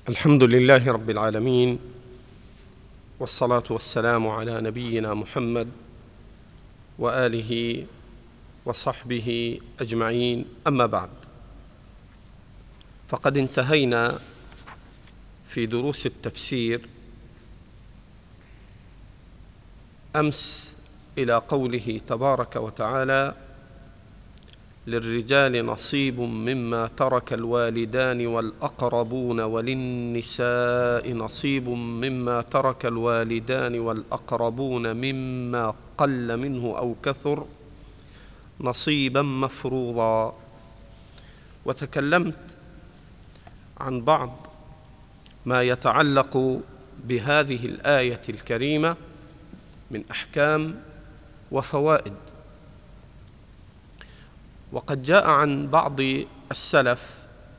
الحمد لله رب العالمين، والصلاة والسلام على نبينا محمد وآله وصحبه أجمعين، أما بعد. فقد انتهينا في دروس التفسير أمس إلى قوله تبارك وتعالى: للرجال نصيب مما ترك الوالدان والأقربون وللنساء نصيب مما ترك الوالدان والأقربون مما قل منه أو كثر نصيبا مفروضا. وتكلمت عن بعض ما يتعلق بهذه الآية الكريمة من أحكام وفوائد. وقد جاء عن بعض السلف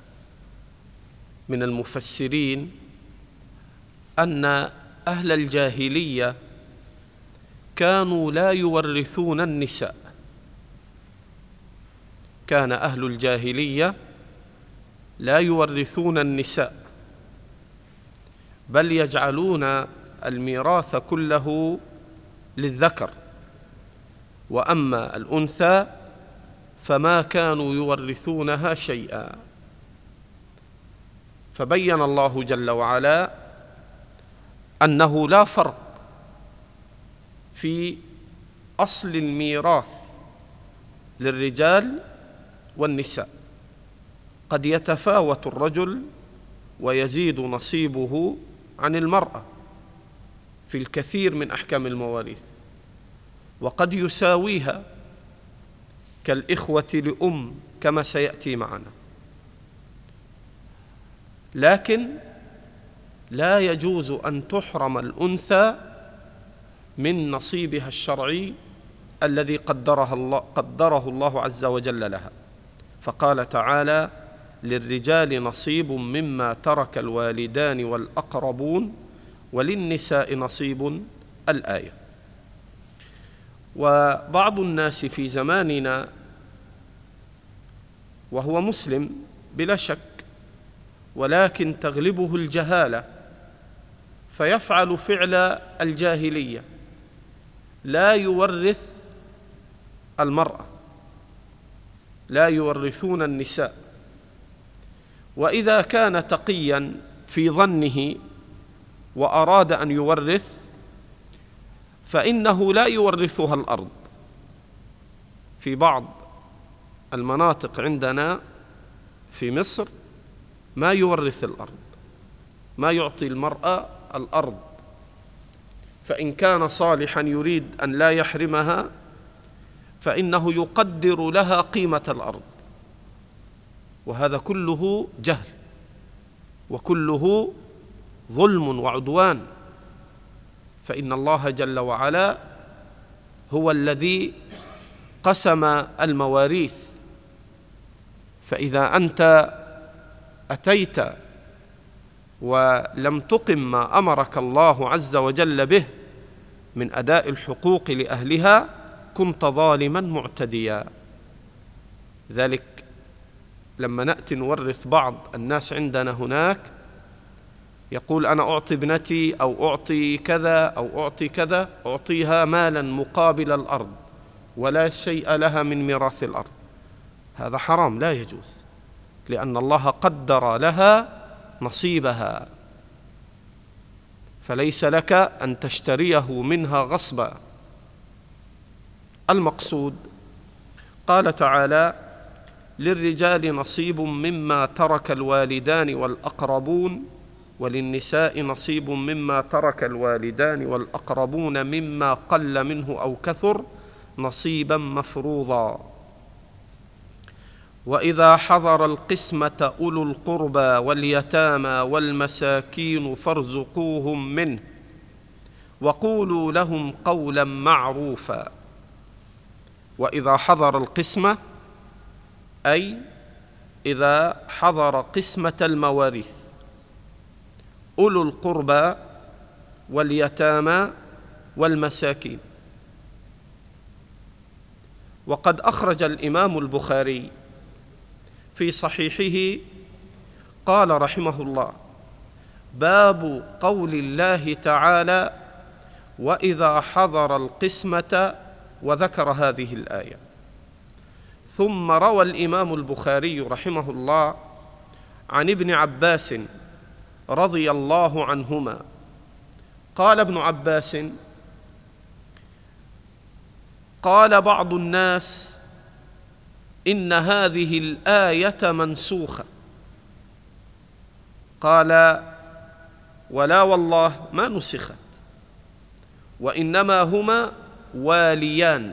من المفسرين أن أهل الجاهلية كانوا لا يورثون النساء. كان أهل الجاهلية لا يورثون النساء، بل يجعلون الميراث كله للذكر، وأما الأنثى فما كانوا يورثونها شيئا. فبين الله جل وعلا أنه لا فرق في أصل الميراث للرجال والنساء. قد يتفاوت الرجل ويزيد نصيبه عن المرأة في الكثير من أحكام المواريث، وقد يساويها كالإخوة لأم كما سيأتي معنا، لكن لا يجوز أن تحرم الأنثى من نصيبها الشرعي الذي قدره الله عز وجل لها. فقال تعالى: للرجال نصيب مما ترك الوالدان والأقربون وللنساء نصيب، الآية. وبعض الناس في زماننا وهو مسلم بلا شك، ولكن تغلبه الجهالة فيفعل فعل الجاهلية، لا يورث المرأة، لا يورثون النساء. وإذا كان تقيا في ظنه وأراد أن يورث فإنه لا يورثها الأرض. في بعض المناطق عندنا في مصر ما يورث الأرض، ما يعطي المرأة الأرض، فإن كان صالحا يريد أن لا يحرمها فإنه يقدر لها قيمة الأرض، وهذا كله جهل وكله ظلم وعدوان. فإن الله جل وعلا هو الذي قسم المواريث، فإذا أنت أتيت ولم تقم ما أمرك الله عز وجل به من أداء الحقوق لأهلها كنت ظالما معتديا. ذلك لما نأتي نورث بعض الناس عندنا هناك يقول: أنا أعطي ابنتي أو أعطي كذا أو أعطي كذا، أعطيها مالا مقابل الأرض ولا شيء لها من ميراث الأرض. هذا حرام، لا يجوز، لأن الله قدر لها نصيبها، فليس لك أن تشتريه منها غصبا. المقصود قال تعالى: للرجال نصيب مما ترك الوالدان والأقربون وللنساء نصيب مما ترك الوالدان والأقربون مما قل منه أو كثر نصيبا مفروضا. وإذا حضر القسمة أولو القربى واليتامى والمساكين فارزقوهم منه وقولوا لهم قولا معروفا. وإذا حضر القسمة أي إذا حضر قسمة المواريث أولو القربى واليتامى والمساكين. وقد أخرج الإمام البخاري في صحيحه قال رحمه الله: باب قول الله تعالى: وإذا حضر القسمة، وذكر هذه الآية. ثم روى الإمام البخاري رحمه الله عن ابن عباس رضي الله عنهما قال ابن عباس: قال بعض الناس إن هذه الآية منسوخة. قال: ولا والله ما نسخت، وإنما هما واليان،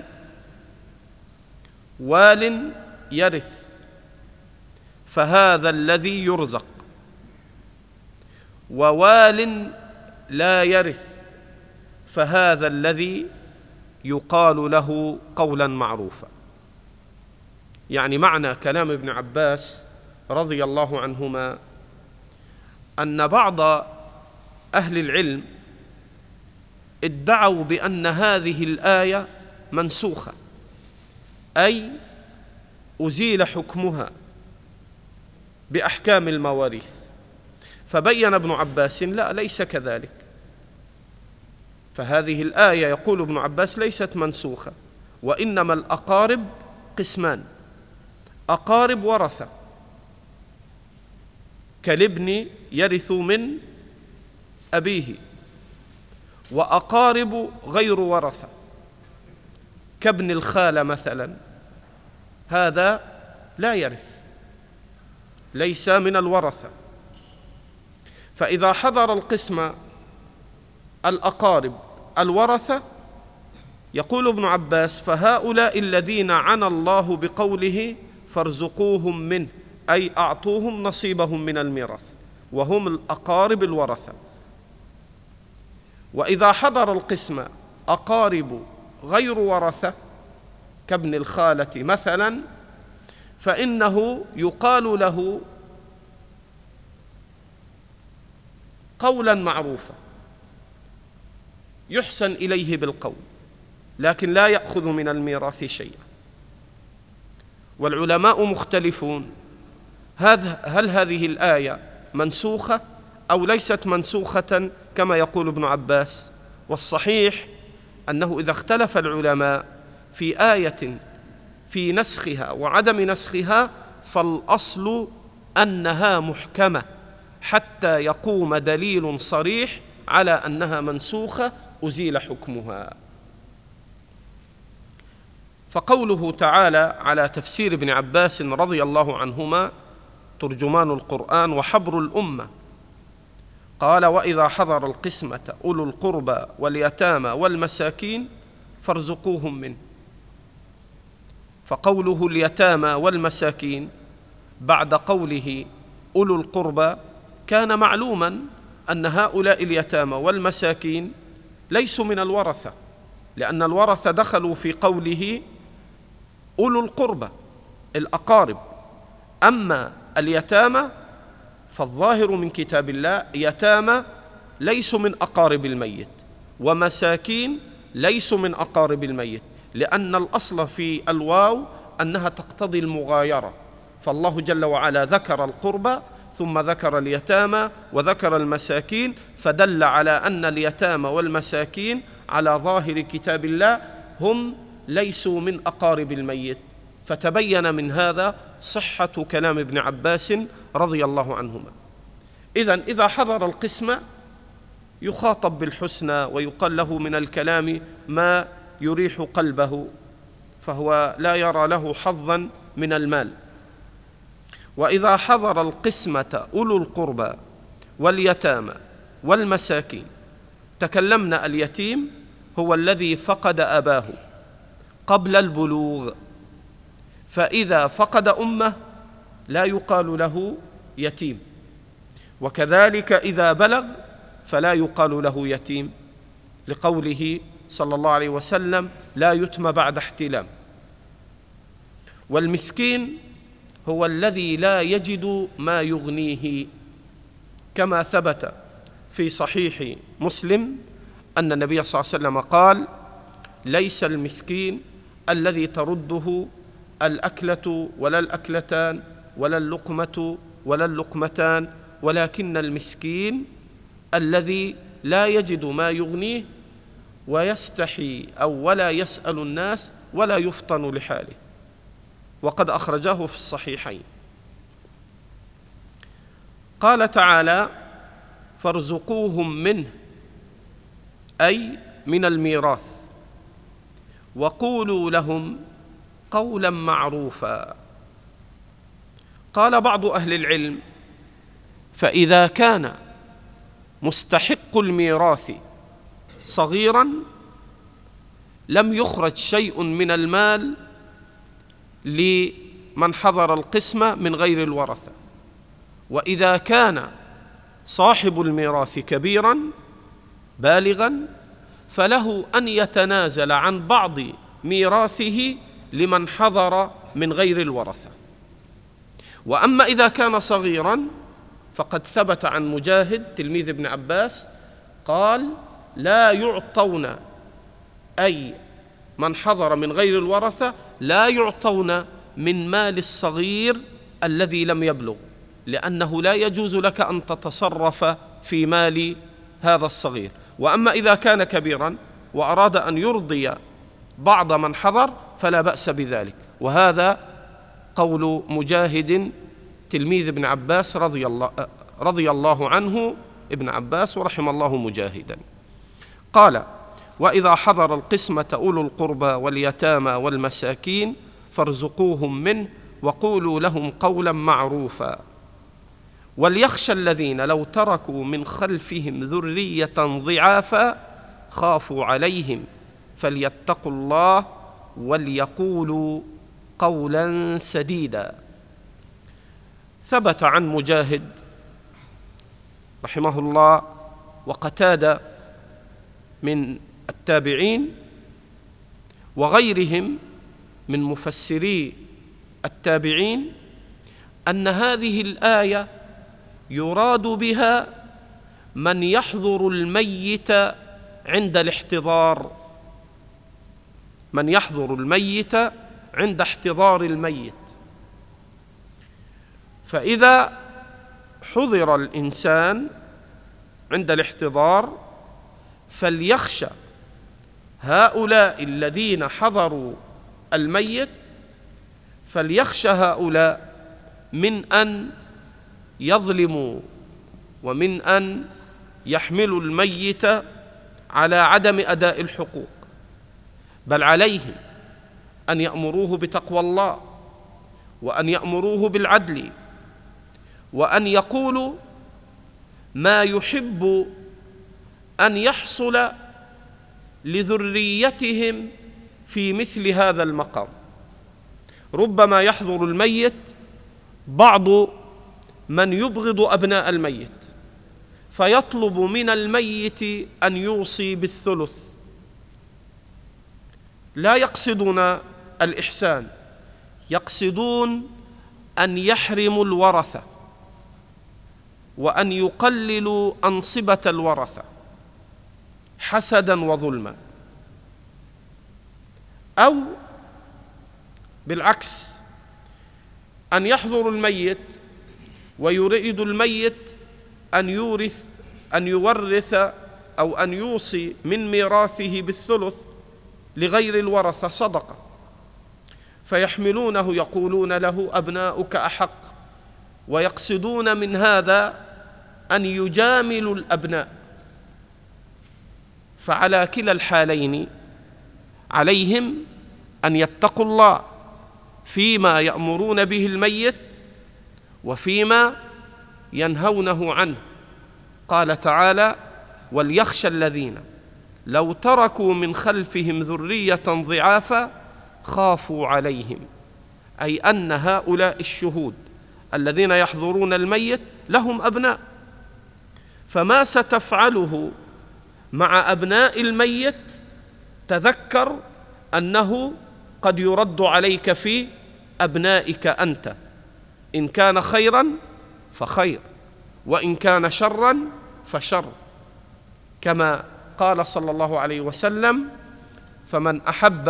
وال يرث فهذا الذي يرزق، ووال لا يرث فهذا الذي يقال له قولا معروفا. يعني معنى كلام ابن عباس رضي الله عنهما أن بعض أهل العلم ادعوا بأن هذه الآية منسوخة، أي أزيل حكمها بأحكام المواريث. فبين ابن عباس: لا، ليس كذلك. فهذه الآية يقول ابن عباس ليست منسوخة، وإنما الأقارب قسمان: أقارب ورثة كالابن يرث من أبيه، وأقارب غير ورثة كابن الخالة مثلا، هذا لا يرث، ليس من الورثة. فإذا حضر القسمة الأقارب الورثة، يقول ابن عباس: فهؤلاء الذين عنى الله بقوله فارزقوهم منه، أي أعطوهم نصيبهم من الميراث، وهم الأقارب الورثة. وإذا حضر القسمة أقارب غير ورثة كابن الخالة مثلا، فإنه يقال له قولا معروفا يحسن إليه بالقول، لكن لا يأخذ من الميراث شيئا. والعلماء مختلفون: هل هذه الآية منسوخة أو ليست منسوخة كما يقول ابن عباس؟ والصحيح أنه إذا اختلف العلماء في آية في نسخها وعدم نسخها، فالأصل أنها محكمة حتى يقوم دليل صريح على أنها منسوخة أزيل حكمها. فقوله تعالى على تفسير ابن عباس رضي الله عنهما ترجمان القرآن وحبر الأمة، قال: وإذا حضر القسمة أولو القربى واليتامى والمساكين فارزقوهم منه. فقوله اليتامى والمساكين بعد قوله أولو القربى كان معلوما أن هؤلاء اليتامى والمساكين ليسوا من الورثة، لأن الورثة دخلوا في قوله أولو القربى الأقارب. أما اليتامى فالظاهر من كتاب الله يتامى ليسوا من أقارب الميت، ومساكين ليسوا من أقارب الميت، لأن الأصل في الواو أنها تقتضي المغايرة. فالله جل وعلا ذكر القربى ثم ذكر اليتامى وذكر المساكين، فدل على أن اليتامى والمساكين على ظاهر كتاب الله هم ليسوا من أقارب الميت. فتبين من هذا صحة كلام ابن عباس رضي الله عنهما. إذا حضر القسمة يخاطب بالحسنى ويقال له من الكلام ما يريح قلبه، فهو لا يرى له حظا من المال. وإذا حضر القسمة أولو القربى واليتامى والمساكين، تكلمنا اليتيم هو الذي فقد أباه قبل البلوغ، فإذا فقد أمه لا يقال له يتيم، وكذلك إذا بلغ فلا يقال له يتيم، لقوله صلى الله عليه وسلم: لا يتم بعد احتلام. والمسكين هو الذي لا يجد ما يغنيه، كما ثبت في صحيح مسلم أن النبي صلى الله عليه وسلم قال: ليس المسكين الذي ترده الأكلة ولا الأكلتان ولا اللقمة ولا اللقمتان، ولكن المسكين الذي لا يجد ما يغنيه ويستحي ولا يسأل الناس ولا يفطن لحاله، وقد أخرجاه في الصحيحين. قال تعالى: فارزقوهم منه، أي من الميراث، وقولوا لهم قولا معروفا. قال بعض أهل العلم: فإذا كان مستحق الميراث صغيرا لم يخرج شيء من المال لمن حضر القسمة من غير الورثة، وإذا كان صاحب الميراث كبيرا بالغا فله أن يتنازل عن بعض ميراثه لمن حضر من غير الورثة. وأما إذا كان صغيرا فقد ثبت عن مجاهد تلميذ ابن عباس قال: لا يعطون، أي من حضر من غير الورثة لا يعطون من مال الصغير الذي لم يبلغ، لأنه لا يجوز لك أن تتصرف في مال هذا الصغير. وأما إذا كان كبيرا وأراد أن يرضي بعض من حضر فلا بأس بذلك. وهذا قول مجاهد تلميذ ابن عباس رضي الله عنه ابن عباس ورحم الله مجاهدا. قال: وإذا حضر القسمة أولو القربى واليتامى والمساكين فارزقوهم منه وقولوا لهم قولا معروفا. وليخشى الذين لو تركوا من خلفهم ذرية ضعافا خافوا عليهم فليتقوا الله وليقولوا قولا سديدا. ثبت عن مجاهد رحمه الله وقتادة من التابعين وغيرهم من مفسري التابعين أن هذه الآية يراد بها من يحضر الميت عند الاحتضار، من يحضر الميت عند احتضار الميت. فإذا حضر الإنسان عند الاحتضار فليخشى هؤلاء الذين حضروا الميت، فليخشى هؤلاء من أن يظلموا ومن أن يحملوا الميت على عدم أداء الحقوق، بل عليهم أن يأمروه بتقوى الله وأن يأمروه بالعدل وأن يقولوا ما يحب أن يحصل لذريتهم في مثل هذا المقام. ربما يحضر الميت بعض من يبغض أبناء الميت فيطلب من الميت أن يوصي بالثلث، لا يقصدون الإحسان، يقصدون أن يحرموا الورثة وأن يقللوا أنصبة الورثة حسدا وظلما. أو بالعكس، أن يحضر الميت ويريد الميت أن يورث أو أن يوصي من ميراثه بالثلث لغير الورثة صدقة، فيحملونه يقولون له أبناؤك أحق، ويقصدون من هذا أن يجاملوا الأبناء. فعلى كلا الحالين عليهم أن يتقوا الله فيما يأمرون به الميت وفيما ينهونه عنه. قال تعالى: وليخشى الذين لو تركوا من خلفهم ذرية ضعافا خافوا عليهم، أي أن هؤلاء الشهود الذين يحضرون الميت لهم أبناء، فما ستفعله مع أبناء الميت تذكر أنه قد يرد عليك في أبنائك أنت، إن كان خيرا فخير وإن كان شرا فشر، كما قال صلى الله عليه وسلم: فمن أحب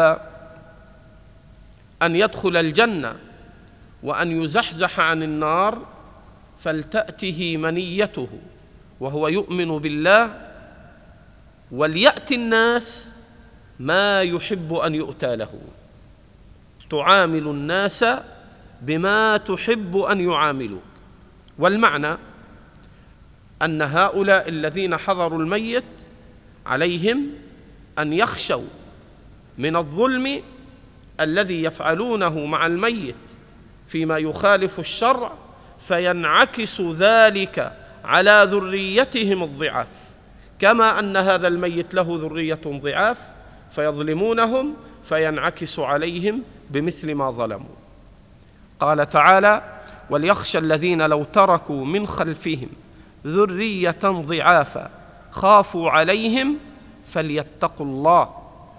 أن يدخل الجنة وأن يزحزح عن النار فلتأته منيته وهو يؤمن بالله، وليأتي الناس ما يحب أن يؤتى له. تعامل الناس بما تحب أن يعاملوك. والمعنى أن هؤلاء الذين حضروا الميت عليهم أن يخشوا من الظلم الذي يفعلونه مع الميت فيما يخالف الشرع، فينعكس ذلك على ذريتهم الضعاف، كما أن هذا الميت له ذرية ضعاف فيظلمونهم، فينعكس عليهم بمثل ما ظلموا. قال تعالى: وليخشى الذين لو تركوا من خلفهم ذرية ضعافا خافوا عليهم فليتقوا الله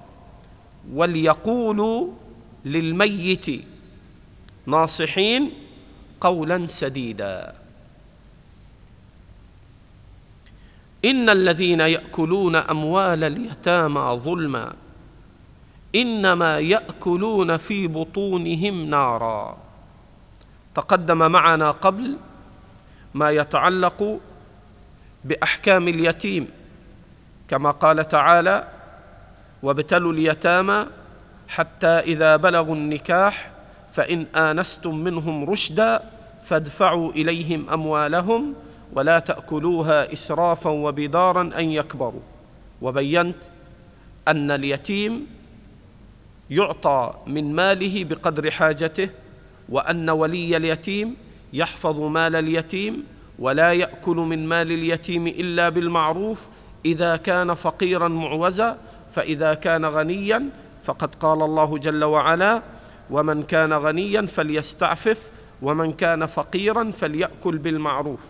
وليقولوا للميت ناصحين قولا سديدا. إن الذين يأكلون أموال اليتامى ظلما إنما يأكلون في بطونهم نارا. تقدم معنا قبل ما يتعلق بأحكام اليتيم، كما قال تعالى: وابتلوا اليتامى حتى إذا بلغوا النكاح فإن آنستم منهم رشدا فادفعوا إليهم أموالهم ولا تأكلوها إسرافا وبدارا أن يكبروا. وبينت أن اليتيم يعطى من ماله بقدر حاجته، وأن ولي اليتيم يحفظ مال اليتيم ولا يأكل من مال اليتيم إلا بالمعروف إذا كان فقيرا معوزا، فإذا كان غنيا فقد قال الله جل وعلا: ومن كان غنيا فليستعفف ومن كان فقيرا فليأكل بالمعروف.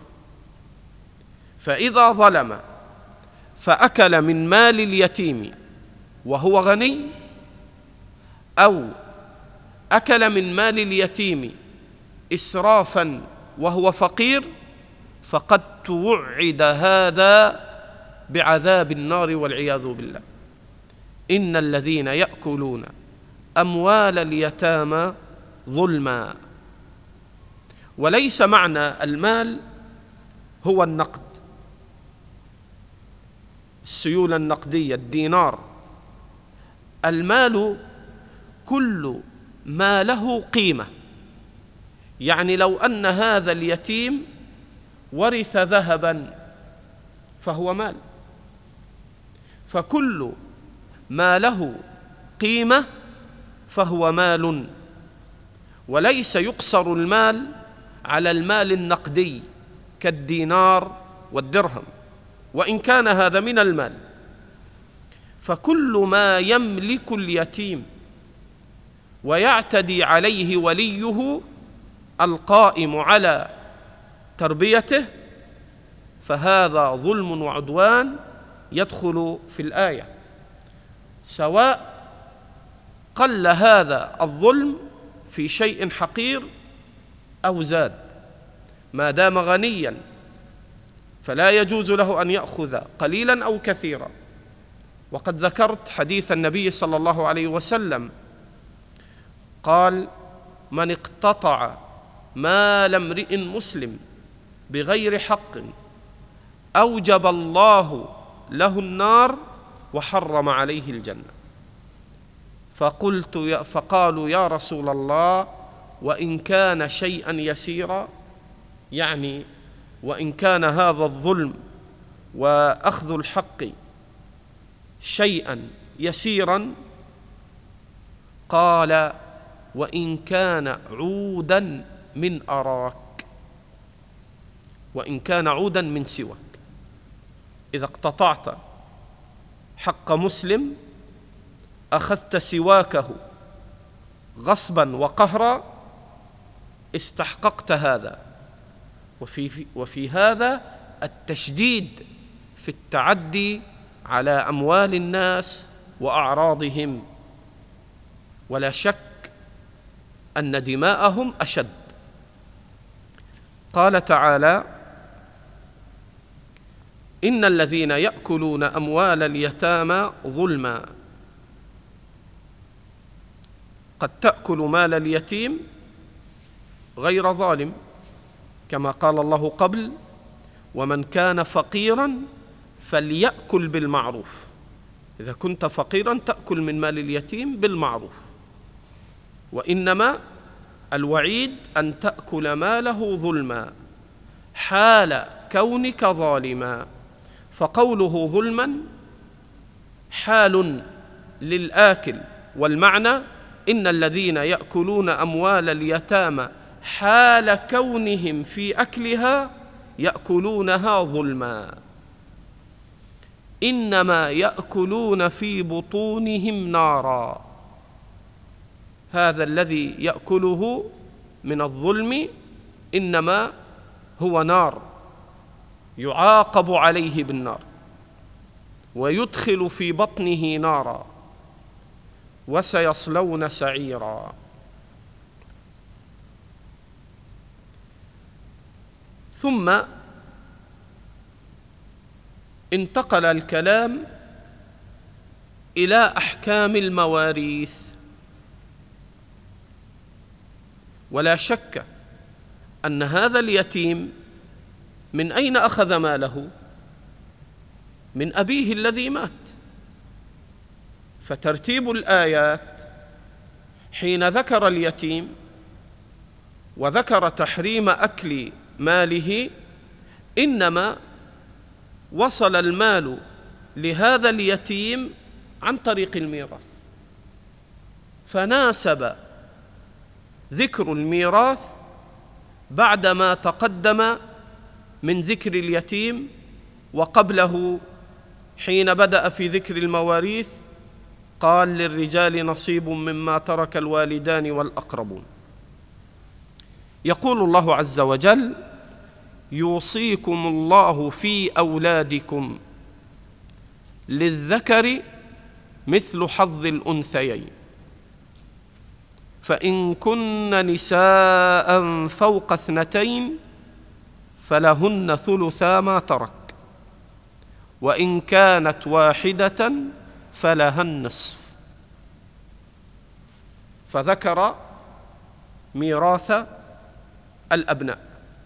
فإذا ظلم فأكل من مال اليتيم وهو غني، أو أكل من مال اليتيم إسرافا وهو فقير، فقد توعد هذا بعذاب النار والعياذ بالله. إن الذين يأكلون أموال اليتامى ظلما. وليس معنى المال هو النقد، السيولة النقدية، الدينار. المال كل ما له قيمة. يعني لو أن هذا اليتيم ورث ذهبا فهو مال، فكل ما له قيمة فهو مال. وليس يقصر المال على المال النقدي كالدينار والدرهم، وإن كان هذا من المال. فكل ما يملك اليتيم ويعتدي عليه وليه القائم على تربيته فهذا ظلم وعدوان يدخل في الآية، سواء قل هذا الظلم في شيء حقير أو زاد. ما دام غنيا فلا يجوز له أن يأخذ قليلا أو كثيرا. وقد ذكرت حديث النبي صلى الله عليه وسلم قال: من اقتطع مال امرئ مسلم بغير حق أوجب الله له النار وحرم عليه الجنة. فقالوا يا رسول الله وإن كان شيئا يسيرا، يعني وإن كان هذا الظلم وأخذ الحق شيئا يسيرا. قال: وإن كان عودا من أراك، وإن كان عودا من سواك. إذا اقتطعت حق مسلم أخذت سواكه غصبا وقهرا استحققت هذا. وفي هذا التشديد في التعدي على أموال الناس وأعراضهم، ولا شك أن دماءهم أشد. قال تعالى: إن الذين يأكلون أموال اليتامى ظلما. قد تأكل مال اليتيم غير ظالم، كما قال الله قبل: ومن كان فقيرا فليأكل بالمعروف. إذا كنت فقيرا تأكل من مال اليتيم بالمعروف، وإنما الوعيد أن تأكل ماله ظلما حال كونك ظالما. فقوله ظلما حال للآكل، والمعنى إن الذين يأكلون أموال اليتامى حال كونهم في أكلها يأكلونها ظلما، إنما يأكلون في بطونهم نارا. هذا الذي يأكله من الظلم إنما هو نار، يعاقب عليه بالنار ويدخل في بطنه نارا وسيصلون سعيرا. ثم انتقل الكلام إلى أحكام المواريث. ولا شك أن هذا اليتيم من أين أخذ ماله؟ من أبيه الذي مات. فترتيب الآيات حين ذكر اليتيم وذكر تحريم أكل ماله، إنما وصل المال لهذا اليتيم عن طريق الميراث، فناسب ذكر الميراث بعدما تقدم من ذكر اليتيم، وقبله حين بدأ في ذكر المواريث قال للرجال نصيب مما ترك الوالدان والأقربون. يقول الله عز وجل: يوصيكم الله في أولادكم للذكر مثل حظ الأنثيين، فإن كن نساء فوق 2 فلهن ثلثا ما ترك، وإن كانت واحدة فلها النصف. فذكر ميراث الأبناء.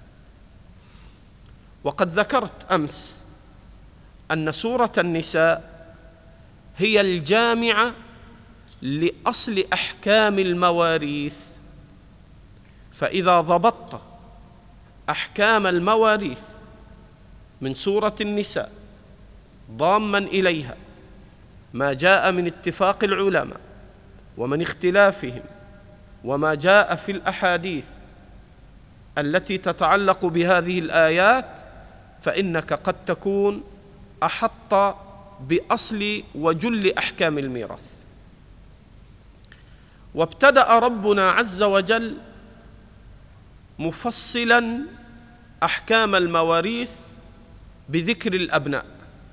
وقد ذكرت أمس أن سورة النساء هي الجامعة لأصل أحكام المواريث، فإذا ضبطت أحكام المواريث من سورة النساء ضامًا إليها ما جاء من اتفاق العلماء ومن اختلافهم وما جاء في الأحاديث التي تتعلق بهذه الآيات، فإنك قد تكون أحط بأصل وجل أحكام الميراث. وابتدأ ربنا عز وجل مفصلاً أحكام المواريث بذكر الأبناء،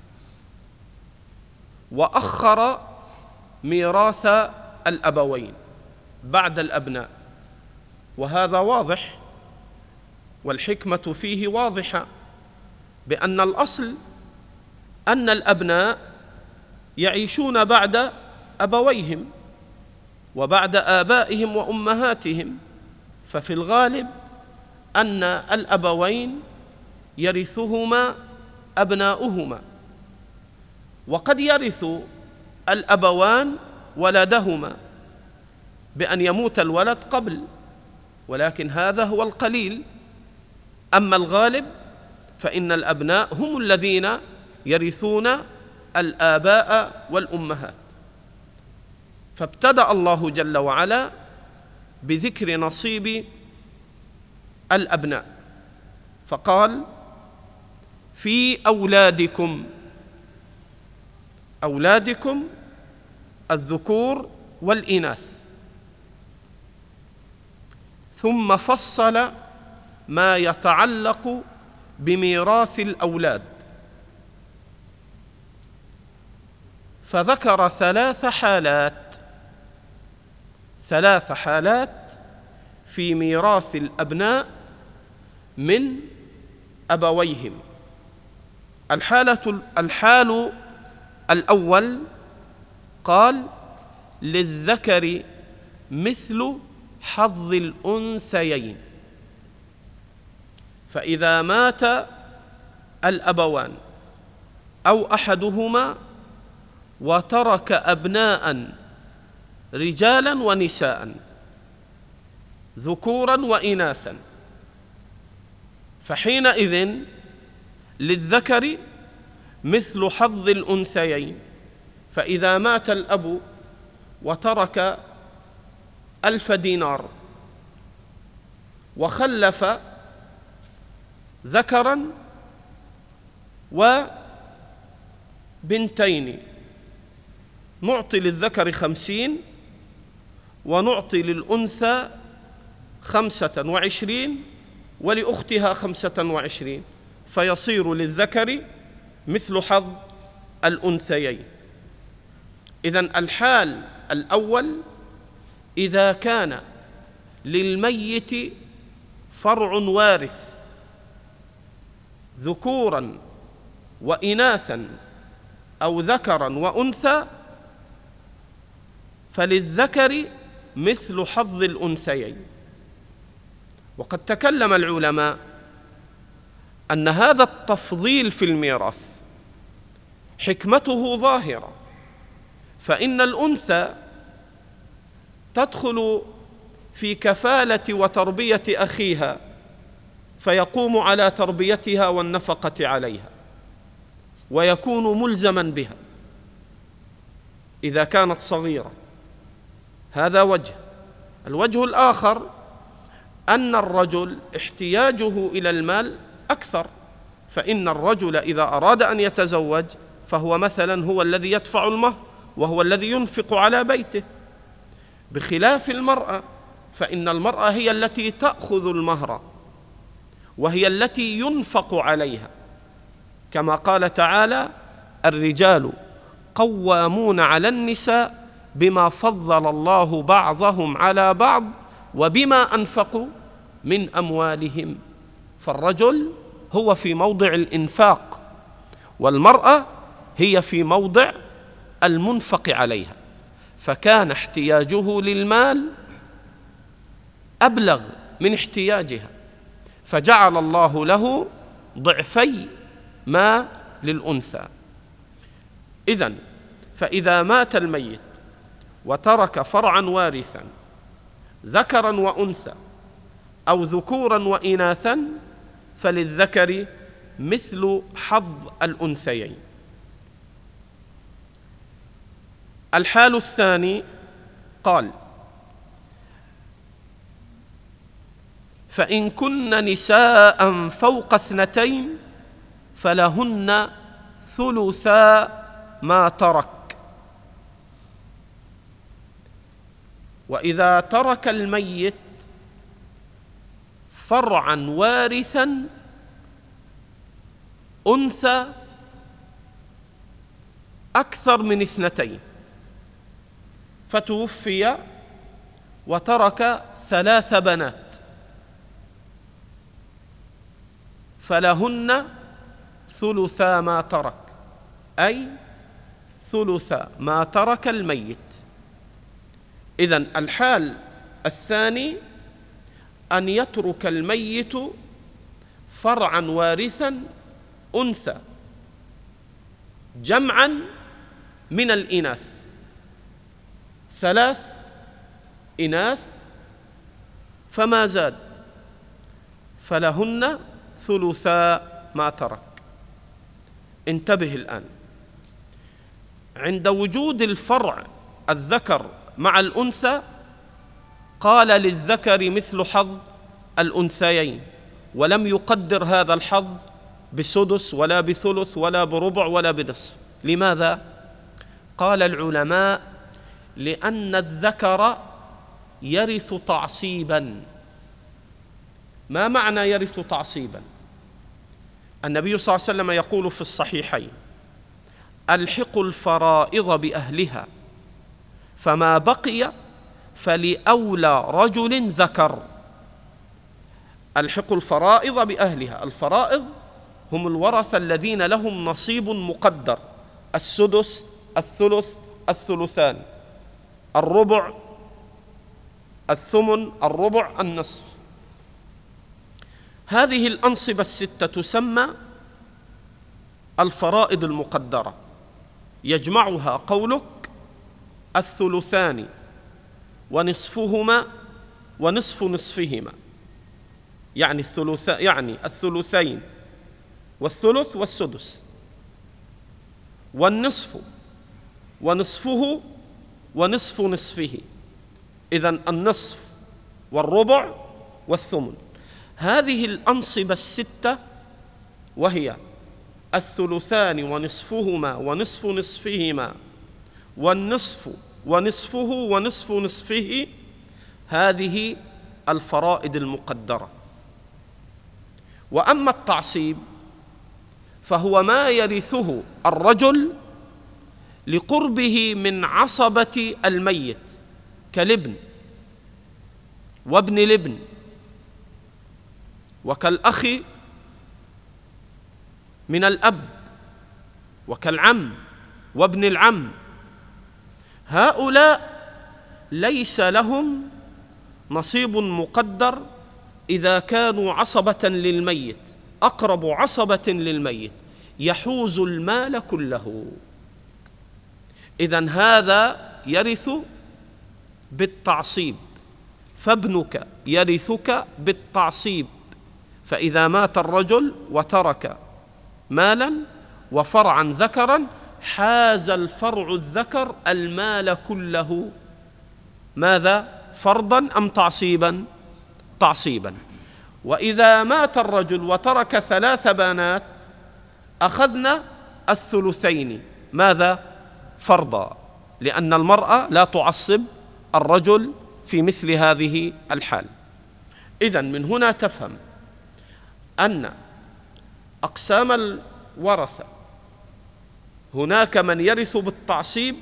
وأخر ميراث الأبوين بعد الأبناء، وهذا واضح، والحكمة فيه واضحة، بأن الأصل أن الأبناء يعيشون بعد أبويهم وبعد آبائهم وأمهاتهم، ففي الغالب أن الأبوين يرثهما أبناؤهما، وقد يرث الأبوان ولدهما بأن يموت الولد قبل، ولكن هذا هو القليل. أما الغالب فإن الأبناء هم الذين يرثون الآباء والأمهات. فابتدأ الله جل وعلا بذكر نصيب الأبناء فقال: في أولادكم. أولادكم الذكور والإناث، ثم فصل ما يتعلق بميراث الأولاد، فذكر 3 حالات في ميراث الأبناء من أبويهم. الحال الأول قال: للذكر مثل حظ الأنثيين. فإذا مات الأبوان أو أحدهما وترك أبناء رجالا ونساء ذكورا وإناثا، فحينئذ للذكر مثل حظ الأنثيين. فإذا مات الأب وترك 1000 دينار وخلف ذكرا وبنتين، نعطي للذكر 50 ونعطي للأنثى 25 ولأختها 25، فيصير للذكر مثل حظ الأنثيين. إذن الحال الأول إذا كان للميت فرع وارث ذكورا وإناثا أو ذكرا وأنثى، فللذكر مثل حظ الأنثيين. وقد تكلم العلماء أن هذا التفضيل في الميراث حكمته ظاهرة، فإن الأنثى تدخل في كفالة وتربية أخيها فيقوم على تربيتها والنفقة عليها ويكون ملزما بها إذا كانت صغيرة. هذا وجه. الوجه الآخر أن الرجل احتياجه إلى المال أكثر، فإن الرجل إذا أراد أن يتزوج فهو مثلا هو الذي يدفع المهر وهو الذي ينفق على بيته، بخلاف المرأة، فإن المرأة هي التي تأخذ المهر وهي التي ينفق عليها، كما قال تعالى: الرجال قوامون على النساء بما فضل الله بعضهم على بعض وبما أنفقوا من أموالهم. فالرجل هو في موضع الإنفاق والمرأة هي في موضع المنفق عليها، فكان احتياجه للمال أبلغ من احتياجها، فجعل الله له ضعفي ما للأنثى. إذن فإذا مات الميت وترك فرعا وارثا ذكرا وأنثى أو ذكورا وإناثا فللذكر مثل حظ الأنثيين. الحال الثاني قال: فإن كن نساء فوق 2 فلهن ثلثا ما ترك. وإذا ترك الميت فرعا وارثا أنثى أكثر من 2، فتوفي وترك 3 بنات، فلهن ثلثا ما ترك، أي ثلث ما ترك الميت. إذن الحال الثاني أن يترك الميت فرعا وارثا أنثى جمعا من الإناث، 3 إناث فما زاد، فلهن ثلثا ما ترك. انتبه الآن، عند وجود الفرع الذكر مع الأنثى قال للذكر مثل حظ الأنثيين، ولم يقدر هذا الحظ بسدس ولا بثلث ولا بربع ولا بنصف. لماذا؟ قال العلماء: لأن الذكر يرث تعصيبا. ما معنى يرث تعصيبا؟ النبي صلى الله عليه وسلم يقول في الصحيحين: ألحقوا الفرائض بأهلها فما بقي فلأولى رجل ذكر. ألحقوا الفرائض بأهلها. الفرائض هم الورثة الذين لهم نصيب مقدر: السدس، الثلث، الثلثان، الربع، الثمن، الربع، النصف. هذه الأنصبة 6 تسمى الفرائض المقدرة يجمعها قولك الثلثان ونصفهما ونصف نصفهما، يعني الثلثين والثلث والسدس، والنصف ونصفه ونصف نصفه، إذن النصف والربع والثمن. هذه الأنصبة الستة وهي الثلثان ونصفهما ونصف نصفهما والنصف ونصفه ونصف نصفه، هذه الفرائض المقدرة. وأما التعصيب فهو ما يرثه الرجل لقربه من عصبة الميت، كالابن وابن الابن وكالأخ من الأب وكالعم وابن العم. هؤلاء ليس لهم نصيب مقدر إذا كانوا عصبة للميت، أقرب عصبة للميت، يحوز المال كله. إذن هذا يرث بالتعصيب، فابنك يرثك بالتعصيب. فإذا مات الرجل وترك مالا وفرعا ذكرا، حاز الفرع الذكر المال كله. ماذا؟ فرضا أم تعصيبا؟ تعصيبا. وإذا مات الرجل وترك 3 بنات، أخذنا الثلثين. ماذا؟ فرضا، لأن المرأة لا تعصب الرجل في مثل هذه الحال. إذن من هنا تفهم أن أقسام الورثة هناك من يرث بالتعصيب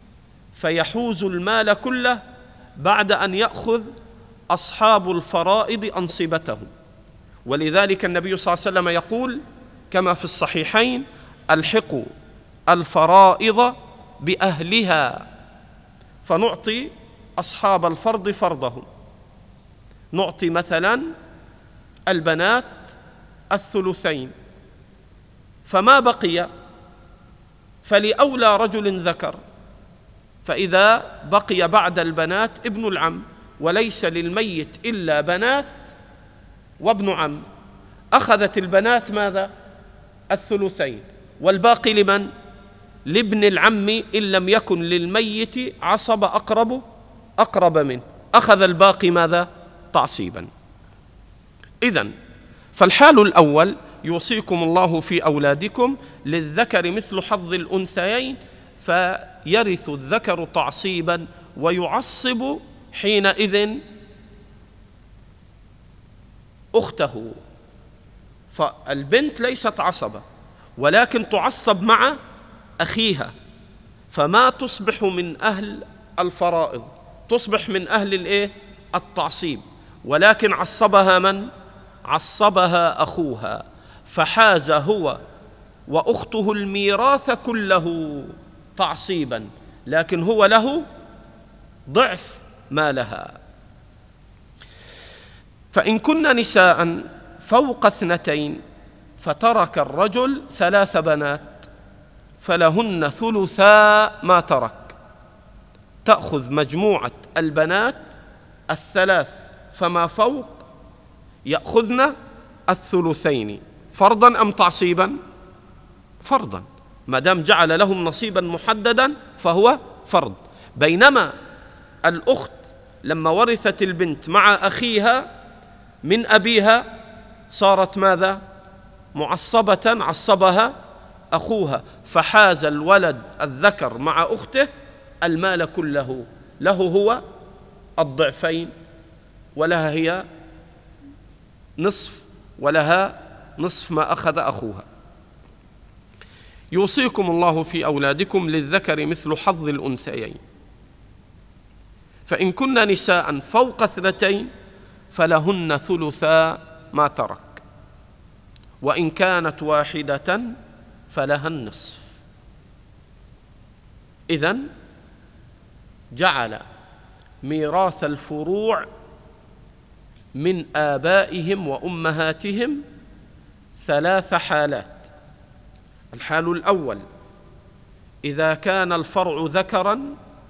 فيحوز المال كله بعد أن يأخذ أصحاب الفرائض أنصبتهم. ولذلك النبي صلى الله عليه وسلم يقول كما في الصحيحين: ألحقوا الفرائض بأهلها. فنعطي أصحاب الفرض فرضهم. نعطي مثلا البنات الثلثين، فما بقي فلأولى رجل ذكر. فإذا بقي بعد البنات ابن العم، وليس للميت إلا بنات وابن عم، أخذت البنات ماذا؟ الثلثين، والباقي لمن؟ لابن العم، إن لم يكن للميت عصب أقرب منه، أخذ الباقي ماذا؟ تعصيبا. إذن فالحال الأول: يوصيكم الله في أولادكم للذكر مثل حظ الأنثيين، فيرث الذكر تعصيبا ويعصب حينئذ أخته. فالبنت ليست عصبة ولكن تعصب مع أخيها، فما تصبح من أهل الفرائض، تصبح من أهل التعصيب، ولكن عصبها من؟ عصبها أخوها، فحاز هو وأخته الميراث كله تعصيبا، لكن هو له ضعف ما لها. فإن كن نساء فوق 2 فترك الرجل 3 بنات فلهن ثلثا ما ترك. تأخذ مجموعة البنات 3 فما فوق، يأخذن الثلثين فرضا أم تعصيبا؟ فرضا، ما دام جعل لهم نصيبا محددا فهو فرض. بينما الأخت لما ورثت البنت مع أخيها من أبيها صارت ماذا؟ معصبة، عصبها أخوها، فحاز الولد الذكر مع أخته المال كله، له هو الضعفين ولها هي نصف، ولها نصف ما أخذ أخوها. يوصيكم الله في أولادكم للذكر مثل حظ الأنثيين، فإن كن نساء فوق 2 فلهن ثلثا ما ترك، وإن كانت واحدة فلها النصف. إذن جعل ميراث الفروع من آبائهم وأمهاتهم 3 حالات. الحال الأول: إذا كان الفرع ذكرا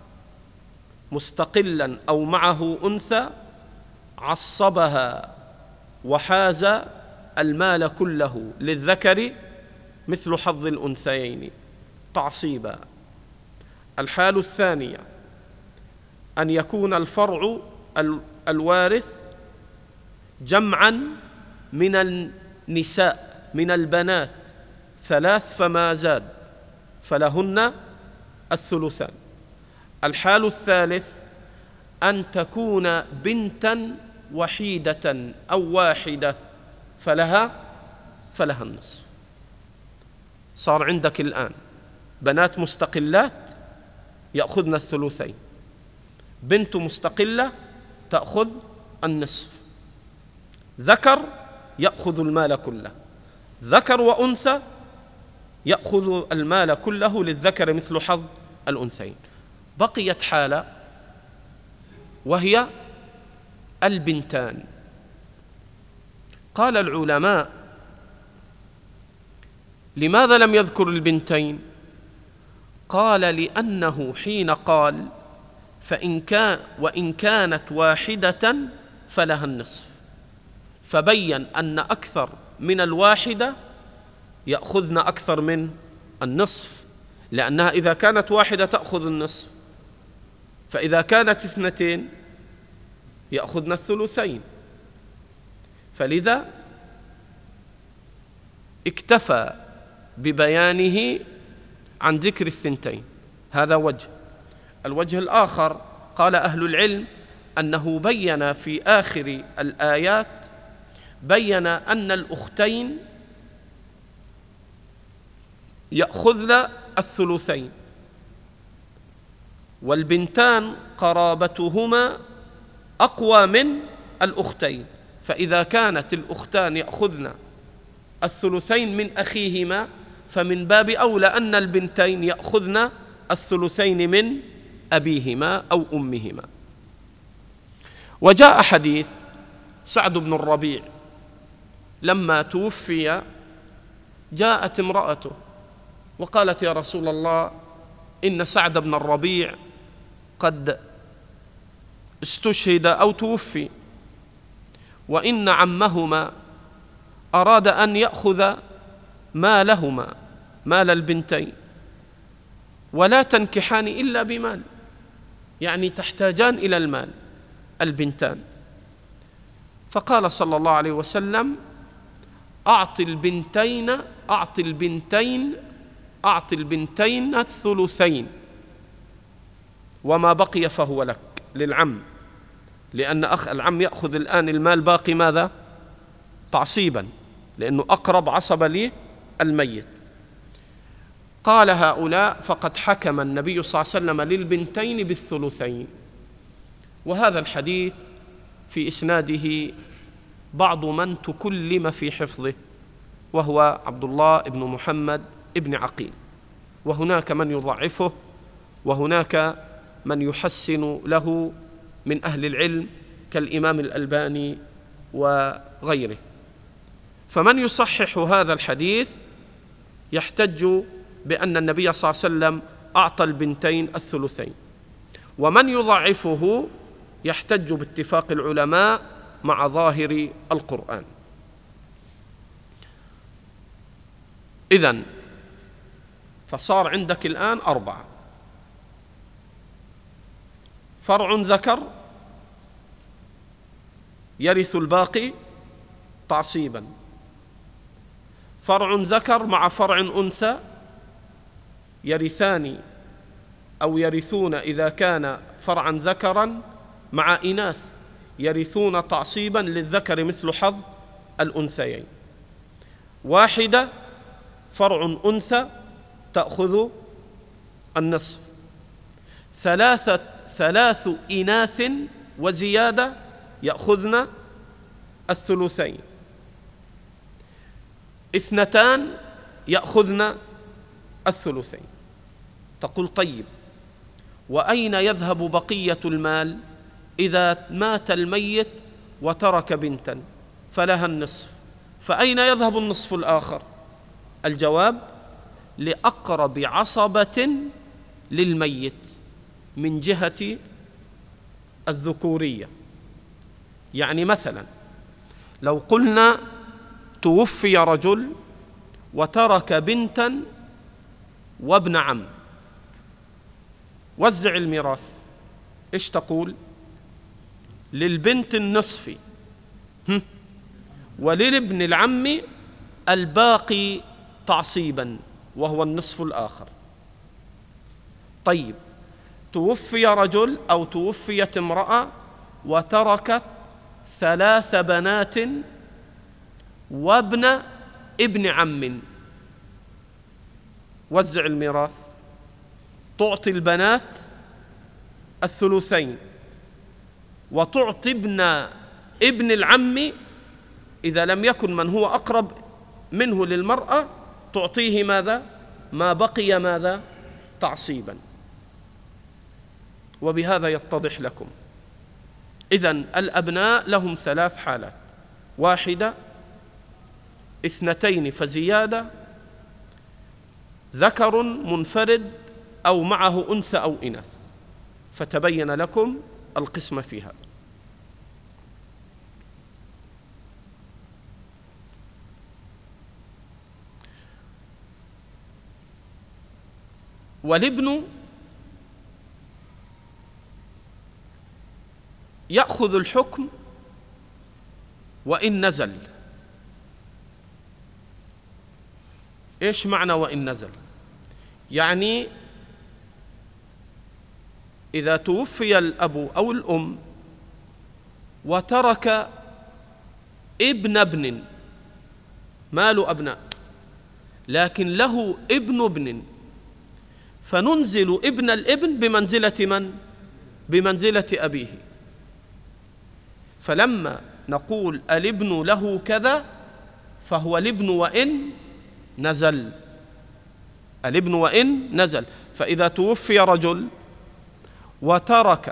مستقلا أو معه أنثى عصبها وحاز المال كله للذكر مثل حظ الأنثيين تعصيبا. الحال الثانية: أن يكون الفرع الوارث جمعا من النساء، من البنات 3 فما زاد، فلهن الثلثان. الحال الثالث: أن تكون بنتا وحيدة أو واحدة فلها النصف. صار عندك الآن بنات مستقلات يأخذن الثلثين، بنت مستقلة تأخذ النصف، ذكر يأخذ المال كله، ذكر وأنثى يأخذ المال كله للذكر مثل حظ الأنثيين. بقيت حالة وهي البنتان. قال العلماء: لماذا لم يذكر البنتين؟ قال: لأنه حين قال وإن كانت واحدة فلها النصف، فبين أن أكثر من الواحدة يأخذن أكثر من النصف، لأنها إذا كانت واحدة تأخذ النصف، فإذا كانت 2 يأخذن الثلثين، فلذا اكتفى ببيانه عن ذكر 2. هذا وجه. الوجه الآخر: قال أهل العلم أنه بين في آخر الآيات بين أن الأختين يأخذن الثلثين، والبنتان قرابتهما أقوى من الأختين، فإذا كانت الأختان يأخذن الثلثين من أخيهما فمن باب أولى أن البنتين يأخذن الثلثين من أبيهما أو أمهما. وجاء حديث سعد بن الربيع لما توفي، جاءت امرأته وقالت: يا رسول الله، إن سعد بن الربيع قد استشهد أو توفي، وإن عمهما أراد أن يأخذ مالهما، مال البنتين، ولا تنكحان إلا بمال، يعني تحتاجان إلى المال البنتان. فقال صلى الله عليه وسلم: أعط البنتين الثلثين، وما بقي فهو لك، للعم، لأن أخ العم يأخذ الآن المال باقي ماذا؟ تعصيبا، لأنه أقرب عصب للميت. قال هؤلاء: فقد حكم النبي صلى الله عليه وسلم للبنتين بالثلثين. وهذا الحديث في إسناده بعض من تكلم في حفظه، وهو عبد الله بن محمد بن عقيل، وهناك من يضعفه، وهناك من يحسن له من أهل العلم كالإمام الألباني وغيره. فمن يصحح هذا الحديث يحتج بأن النبي صلى الله عليه وسلم أعطى البنتين الثلثين، ومن يضعفه يحتج باتفاق العلماء مع ظاهر القرآن. إذن فصار عندك الآن 4: فرع ذكر يرث الباقي تعصيبا، فرع ذكر مع فرع أنثى يرثان أو يرثون، إذا كان فرعا ذكرا مع إناث يرثون تعصيبا للذكر مثل حظ الأنثيين. واحدة فرع أنثى تأخذ النصف. 3 إناث وزيادة يأخذن الثلثين. 2 يأخذن الثلثين. تقول: طيب، وأين يذهب بقية المال إذا مات الميت وترك بنتا فلها النصف؟ فأين يذهب النصف الآخر؟ الجواب: لأقرب عصبة للميت من جهة الذكورية. يعني مثلا لو قلنا توفي رجل وترك بنتا وابن عم، وزع الميراث، إيش تقول؟ للبنت النصف، وللابن العم الباقي تعصيبا وهو النصف الآخر. طيب، توفي رجل أو توفيت امرأة وتركت 3 بنات وابن ابن عم، وزع الميراث. تعطي البنات الثلثين، وتعطي ابن العم إذا لم يكن من هو أقرب منه للمرأة تعطيه ماذا؟ ما بقي ماذا؟ تعصيبا. وبهذا يتضح لكم إذن الأبناء لهم 3 حالات: 1، 2 فزيادة، ذكر منفرد أو معه أنثى أو إناث. فتبين لكم القسمة في هذا. والابن يأخذ الحكم وإن نزل. إيش معنى وإن نزل؟ يعني إذا توفي الأب أو الأم وترك ابن، ما له أبناء لكن له ابن، فننزل ابن الابن بمنزلة من؟ بمنزلة أبيه. فلما نقول الابن له كذا فهو الابن وإن نزل، الابن وإن نزل. فإذا توفي رجل وترك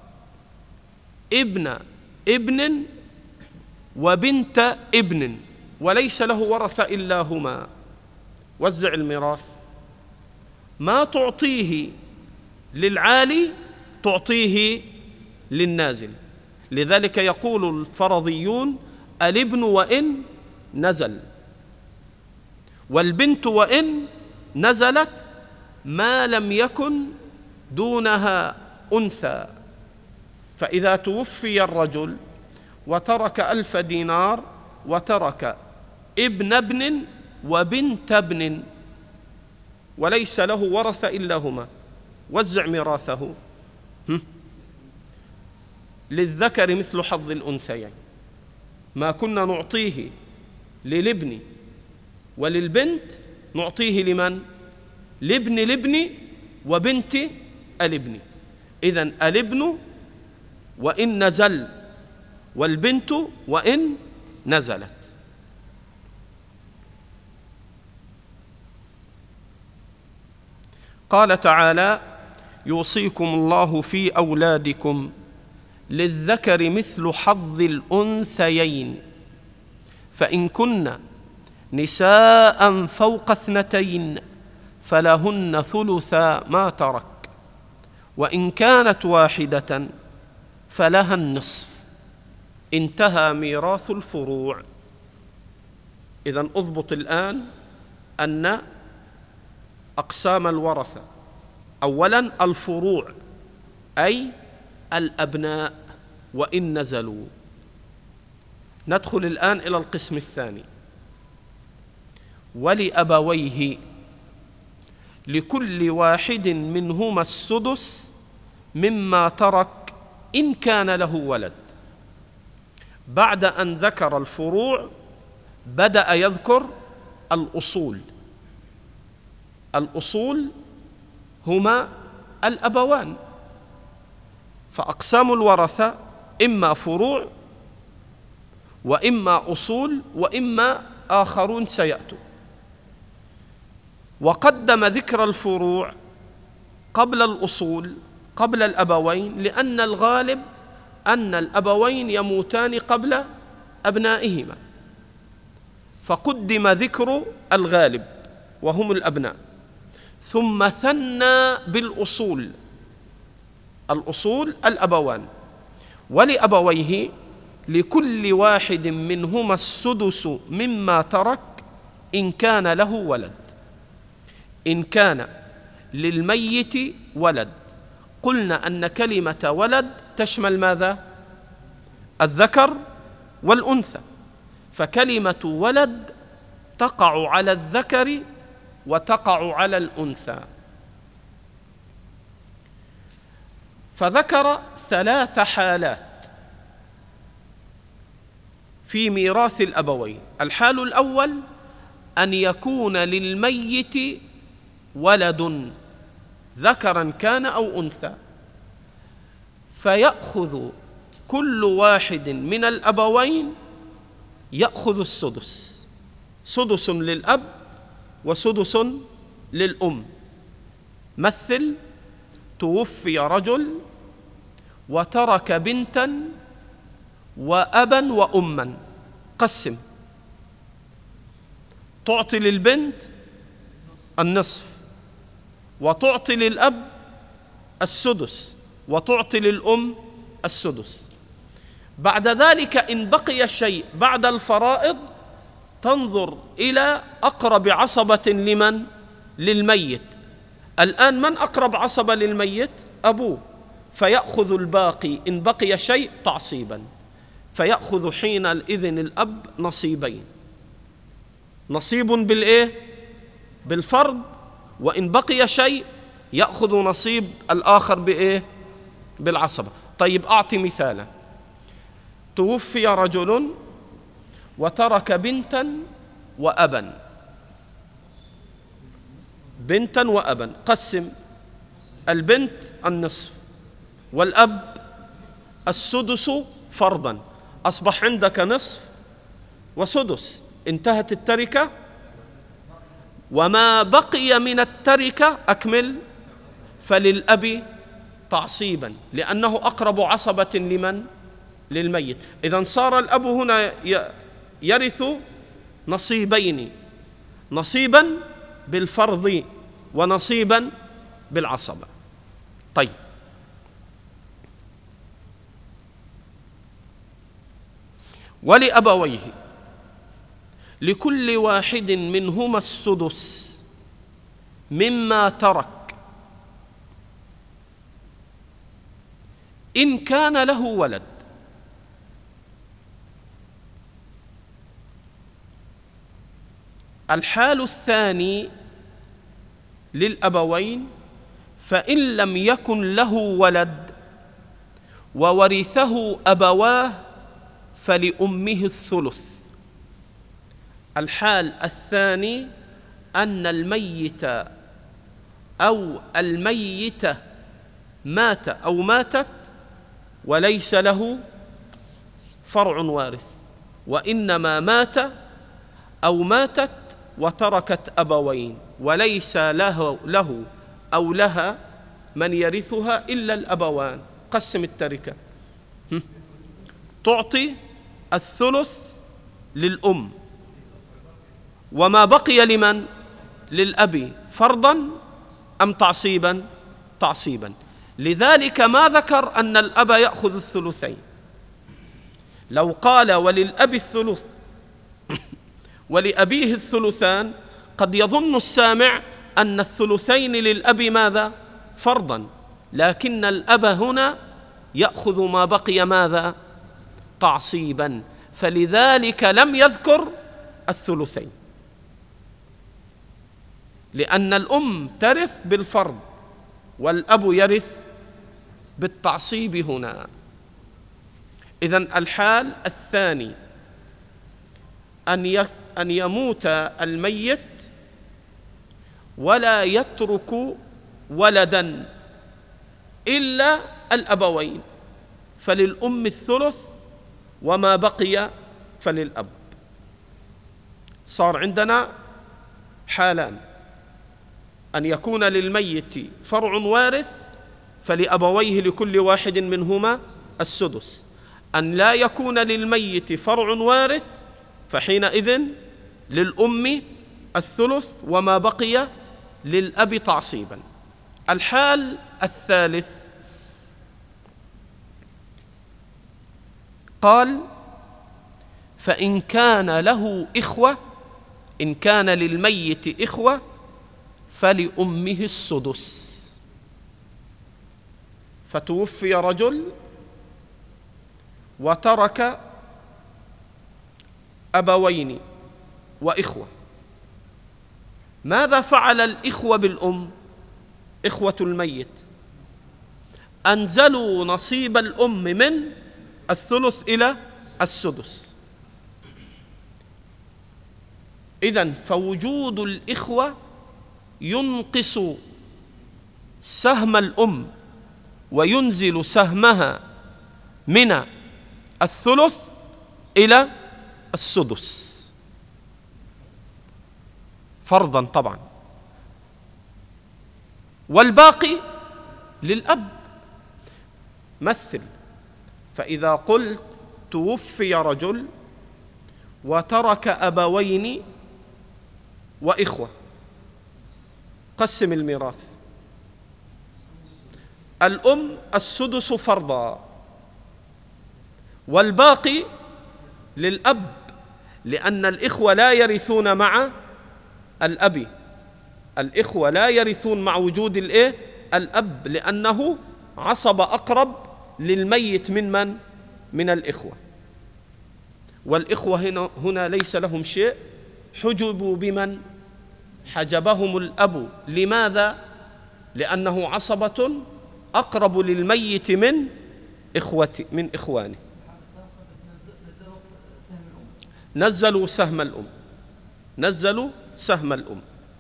ابن وبنت ابن وليس له ورثة إلا هما، وزع الميراث. ما تعطيه للعالي تعطيه للنازل. لذلك يقول الفرضيون الابن وإن نزل، والبنت وإن نزلت ما لم يكن دونها أنثى. فإذا توفي الرجل وترك 1000 دينار وترك ابن وبنت ابن وليس له ورثة إلا هما، وزع ميراثه. للذكر مثل حظ الأنثيين. ما كنا نعطيه للابن وللبنت نعطيه لمن؟ لابن الابن وبنت الابن. إذن الابن وإن نزل والبنت وإن نزلت. قال تعالى: يوصيكم الله في أولادكم للذكر مثل حظ الأنثيين، فإن كن نساء فوق 2 فلهن ثلثا ما ترك، وإن كانت واحدة فلها النصف. انتهى ميراث الفروع. إذن أضبط الآن أن أقسام الورثة: أولاً الفروع أي الأبناء وإن نزلوا. ندخل الآن إلى القسم الثاني: ولأبويه لكل واحد منهما السدس مما ترك إن كان له ولد. بعد أن ذكر الفروع بدأ يذكر الأصول. الأصول هما الأبوان. فأقسام الورثة إما فروع وإما أصول وإما آخرون سيأتوا. وقدم ذكر الفروع قبل الأصول قبل الأبوين، لأن الغالب أن الأبوين يموتان قبل أبنائهما، فقدم ذكر الغالب وهم الأبناء. ثم ثنى بالأصول. الأصول الأبوان. ولأبويه لكل واحد منهما السدس مما ترك إن كان له ولد. إن كان للميت ولد، قلنا أن كلمة ولد تشمل ماذا؟ الذكر والأنثى، فكلمة ولد تقع على الذكر وتقع على الأنثى. فذكر 3 حالات في ميراث الأبوين. الحال الأول أن يكون للميت ولد ذكرا كان أو أنثى، فيأخذ كل واحد من الأبوين يأخذ السدس، سدس للأب وسدس للأم. مثل: توفي رجل وترك بنتا وأبا وأما، قسم. تعطي للبنت النصف، وتعطي للأب السدس، وتعطي للأم السدس. بعد ذلك إن بقي شيء بعد الفرائض تنظر إلى أقرب عصبة لمن؟ للميت. الآن من أقرب عصبة للميت؟ أبوه، فيأخذ الباقي إن بقي شيء تعصيبا، فيأخذ حينئذ الأب نصيبين، نصيب بالإيه؟ بالفرض، وإن بقي شيء يأخذ نصيب الآخر بإيه؟ بالعصبة. طيب أعطي مثالا: توفي رجل وترك بنتا وأبا، بنتا وأبا، قسم. البنت النصف والأب السدس فرضا، أصبح عندك نصف وسدس، انتهت التركة. وما بقي من التركة أكمل، فللأب تعصيبا، لأنه أقرب عصبة لمن؟ للميت. إذن صار الأب هنا يرث نصيبين، نصيبا بالفرض ونصيبا بالعصبة. طيب، ولأبويه لكل واحد منهما السدس مما ترك إن كان له ولد. الحال الثاني للأبوين: فإن لم يكن له ولد وورثه أبواه فلأمه الثلث. الحال الثاني أن الميت أو الميتة مات أو ماتت وليس له فرع وارث، وإنما مات أو ماتت وتركت أبوين وليس له أو لها من يرثها إلا الأبوان. قسم التركة: تعطي الثلث للأم، وما بقي لمن؟ للأب، فرضا أم تعصيبا؟ تعصيبا. لذلك ما ذكر أن الأب يأخذ الثلثين. لو قال وللأب الثلث ولأبيه الثلثان قد يظن السامع أن الثلثين للأب ماذا؟ فرضا، لكن الأب هنا يأخذ ما بقي ماذا؟ تعصيبا، فلذلك لم يذكر الثلثين، لأن الأم ترث بالفرض والأب يرث بالتعصيب هنا. إذن الحال الثاني أن يموت الميت ولا يترك ولدا إلا الأبوين، فللأم الثلث وما بقي فللأب. صار عندنا حالان: أن يكون للميت فرع وارث فلأبويه لكل واحد منهما السدس، أن لا يكون للميت فرع وارث فحينئذ للأم الثلث وما بقي للأب تعصيبا. الحال الثالث قال: فإن كان له إخوة، إن كان للميت إخوة فلأمه السدس. فتوفي رجل وترك أبوين وإخوة، ماذا فعل الإخوة بالأم؟ إخوة الميت أنزلوا نصيب الأم من الثلث إلى السدس. إذن فوجود الإخوة ينقص سهم الأم وينزل سهمها من الثلث إلى السدس فرضا طبعا، والباقي للأب. مثل: فإذا قلت توفي رجل وترك أبوين وإخوة، قسم الميراث. الأم السدس فرضا، والباقي للأب، لأن الإخوة لا يرثون مع الأب. الإخوة لا يرثون مع وجود الأب، لأنه عصب أقرب للميت من الإخوة. والإخوة هنا ليس لهم شيء، حجبوا بمن؟ حجبهم الأب. لماذا؟ لأنه عصبة أقرب للميت من إخوانه. نزلوا سهم الأم.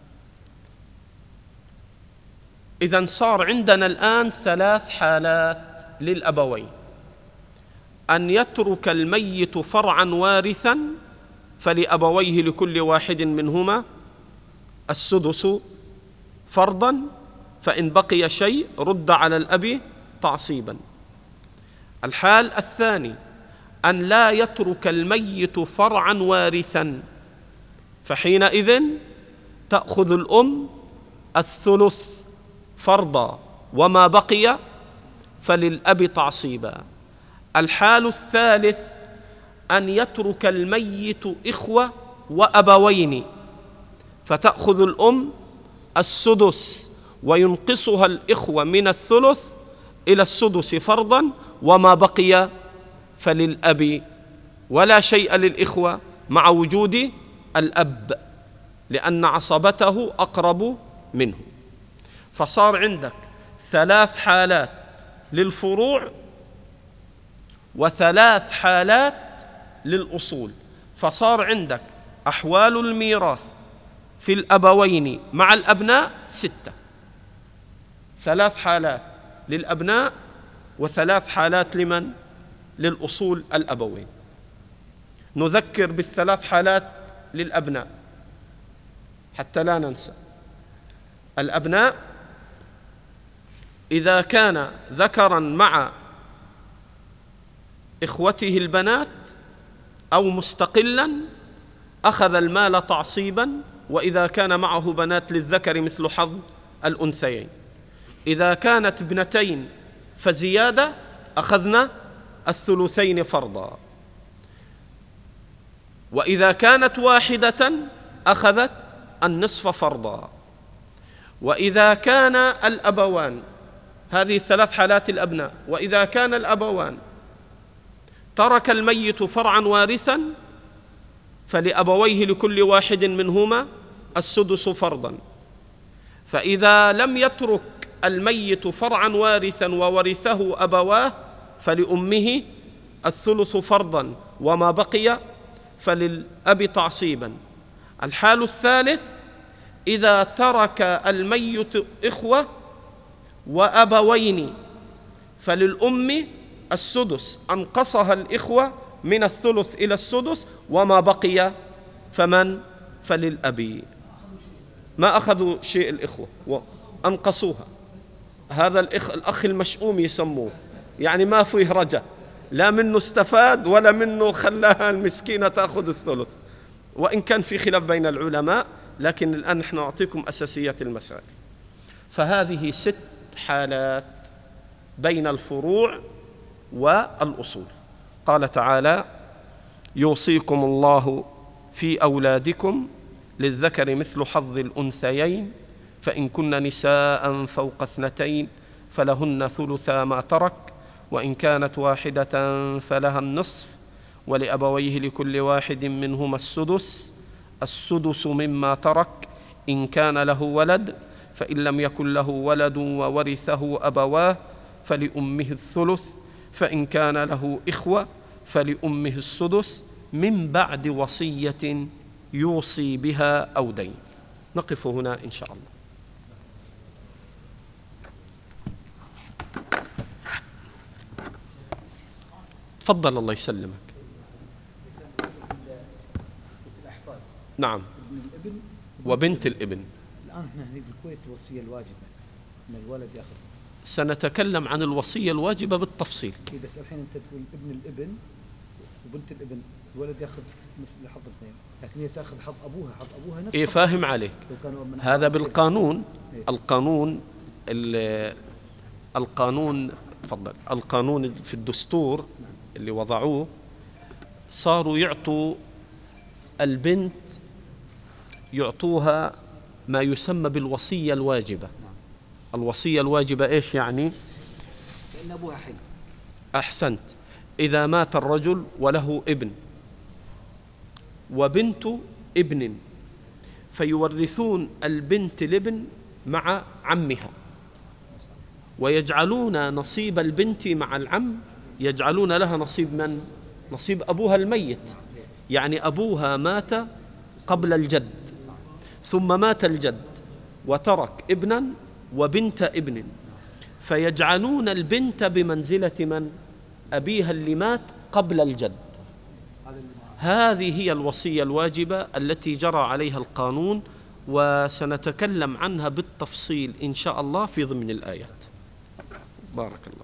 إذن صار عندنا الآن 3 حالات للأبوين: أن يترك الميت فرعا وارثا فلأبويه لكل واحد منهما السدس فرضا، فإن بقي شيء رد على الأب تعصيبا. الحال الثاني: أن لا يترك الميت فرعا وارثا، فحينئذ تأخذ الأم الثلث فرضا، وما بقي فللأب تعصيبا. الحال الثالث: أن يترك الميت إخوة وأبوين، فتأخذ الأم السدس وينقصها الإخوة من الثلث إلى السدس فرضا، وما بقي فللأب، ولا شيء للإخوة مع وجود الأب، لأن عصبته أقرب منه. فصار عندك 3 حالات للفروع و3 حالات للأصول. فصار عندك أحوال الميراث في الأبوين مع الأبناء 6: 3 حالات للأبناء و3 حالات لمن؟ للأصول الأبوين. نذكر ب3 حالات للأبناء حتى لا ننسى. الأبناء إذا كان ذكرا مع إخوته البنات أو مستقلا أخذ المال تعصيبا، وإذا كان معه بنات للذكر مثل حظ الأنثيين. إذا كانت ابنتين فزيادة أخذنا الثلثين فرضا، وإذا كانت واحدة أخذت النصف فرضا. وإذا كان الأبوان، هذه 3 حالات الأبناء، وإذا كان الأبوان ترك الميت فرعا وارثا فلأبويه لكل واحد منهما السدس فرضا. فإذا لم يترك الميت فرعا وارثا وورثه أبواه فلأمه الثلث فرضا، وما بقي فللأب تعصيبا. الحال الثالث: إذا ترك الميت إخوة وأبوين فللأم السدس، أنقصها الإخوة من الثلث إلى السدس، وما بقي فللأب. ما أخذوا شيء الإخوة وأنقصوها. هذا الأخ المشؤوم يسموه، يعني ما فيه رجاء، لا منه استفاد ولا منه خلاها المسكينة تأخذ الثلث. وإن كان في خلاف بين العلماء لكن الآن نحن نعطيكم أساسيات المسائل. فهذه 6 حالات بين الفروع والأصول. قال تعالى: يوصيكم الله في أولادكم للذكر مثل حظ الأنثيين فإن كن نساء فوق 2 فلهن ثلثا ما ترك وإن كانت واحدة فلها النصف ولأبويه لكل واحد منهما السدس مما ترك إن كان له ولد فإن لم يكن له ولد وورثه أبواه فلأمه الثلث فإن كان له إخوة فلأمه السدس من بعد وصية يوصي بها أو دين. نقف هنا إن شاء الله. تفضل الله يسلمك. نعم، وبنت الابن. الآن احنا هنا في الكويت الوصية الواجبة ان الولد ياخذ. سنتكلم عن الوصية الواجبة بالتفصيل. بس الحين انت تقول ابن الابن وبنت الابن الولد ياخذ مثل حظ الاثنين، لكن هي تاخذ حظ ابوها نفس. إيه فاهم عليك. هذا بالقانون. إيه؟ القانون تفضل. القانون في الدستور اللي وضعوه صاروا يعطوا البنت، يعطوها ما يسمى بالوصية الواجبة. الوصية الواجبة إيش يعني؟ لأن أبوها حي. أحسنت. إذا مات الرجل وله ابن وبنت ابن فيورثون البنت الابن مع عمها، ويجعلون نصيب البنت مع العم، يجعلون لها نصيب من؟ نصيب أبوها الميت. يعني أبوها مات قبل الجد، ثم مات الجد وترك ابنا وبنت ابن، فيجعلون البنت بمنزلة من؟ أبيها اللي مات قبل الجد. هذه هي الوصية الواجبة التي جرى عليها القانون، وسنتكلم عنها بالتفصيل إن شاء الله في ضمن الآيات. بارك الله.